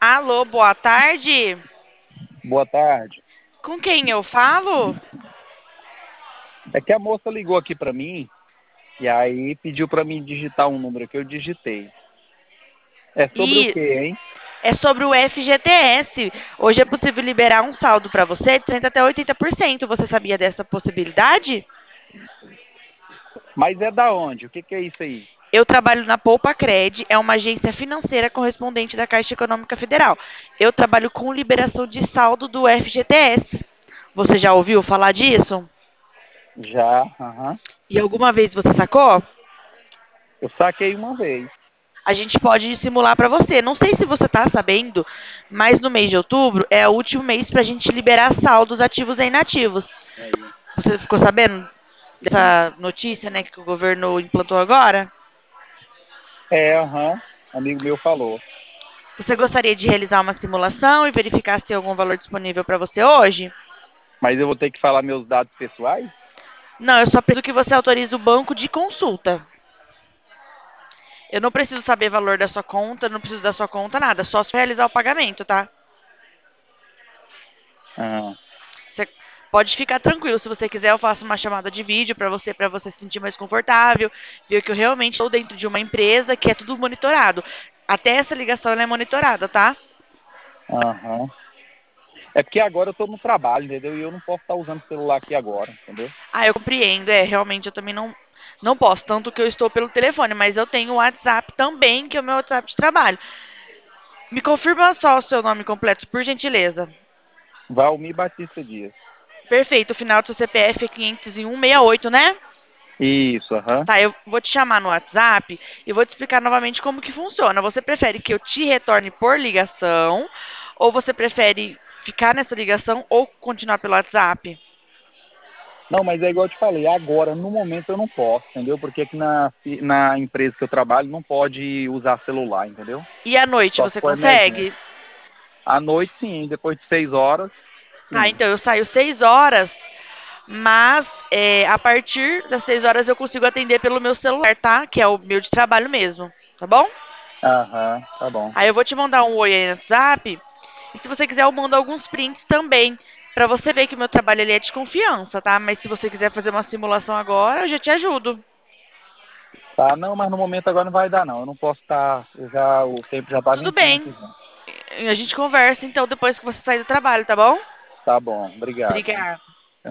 Alô, boa tarde. Boa tarde. Com quem eu falo? É que a moça ligou aqui pra mim e aí pediu pra mim digitar um número que eu digitei. É sobre o E quê, hein? é sobre o FGTS. Hoje é possível liberar um saldo para você de 30 até 80%. Você sabia dessa possibilidade? Mas é da onde? O que é isso aí? Eu trabalho na Poupa Cred, é uma agência financeira correspondente da Caixa Econômica Federal. Eu trabalho com liberação de saldo do FGTS. Você já ouviu falar disso? Já, aham. E alguma vez você sacou? Eu saquei uma vez. A gente pode simular para você. Não sei se você está sabendo, mas no mês de outubro é o último mês para a gente liberar saldos ativos e inativos. Você ficou sabendo dessa notícia, né, que o governo implantou agora? É, aham. Amigo meu falou. Você gostaria de realizar uma simulação e verificar se tem algum valor disponível para você hoje? Mas eu vou ter que falar meus dados pessoais? Não, eu só preciso que você autorize o banco de consulta. Eu não preciso saber o valor da sua conta, não preciso da sua conta, nada. Só se realizar o pagamento, tá? Ah, Você pode ficar tranquilo. Se você quiser, eu faço uma chamada de vídeo para você se sentir mais confortável, ver que eu realmente estou dentro de uma empresa que é tudo monitorado. Até essa ligação ela é monitorada, tá? aham. É porque agora eu tô no trabalho, entendeu? E eu não posso estar usando o celular aqui agora, entendeu? Ah, eu compreendo. É, realmente eu também não posso, tanto que eu estou pelo telefone, mas eu tenho o WhatsApp também, que é o meu WhatsApp de trabalho. Me confirma só o seu nome completo, por gentileza. Valmir Batista Dias. Perfeito, o final do seu CPF é 50168, né? Isso, aham. Tá, eu vou te chamar no WhatsApp e vou te explicar novamente como que funciona. Você prefere que eu te retorne por ligação ou você prefere ficar nessa ligação ou continuar pelo WhatsApp? Não, mas é igual eu te falei, agora, no momento eu não posso, entendeu? Porque aqui na empresa que eu trabalho não pode usar celular, entendeu? E à noite Só se você for emergência. consegue? À noite, sim, depois de 6 horas, Tá, sim. então eu saio 6 horas, mas a partir das 6 horas eu consigo atender pelo meu celular, tá? Que é o meu de trabalho mesmo, tá bom? Aham, tá bom. Aí eu vou te mandar um oi aí no WhatsApp. E se você quiser, eu mando alguns prints também. Pra você ver que o meu trabalho ele é de confiança, tá? Mas se você quiser fazer uma simulação agora, eu já te ajudo. Tá, não, mas no momento agora não vai dar, não. Eu não posso estar, o tempo já tá Tudo vencendo bem. aqui já. A gente conversa então depois que você sair do trabalho, tá bom? Tá bom, obrigado. Obrigada.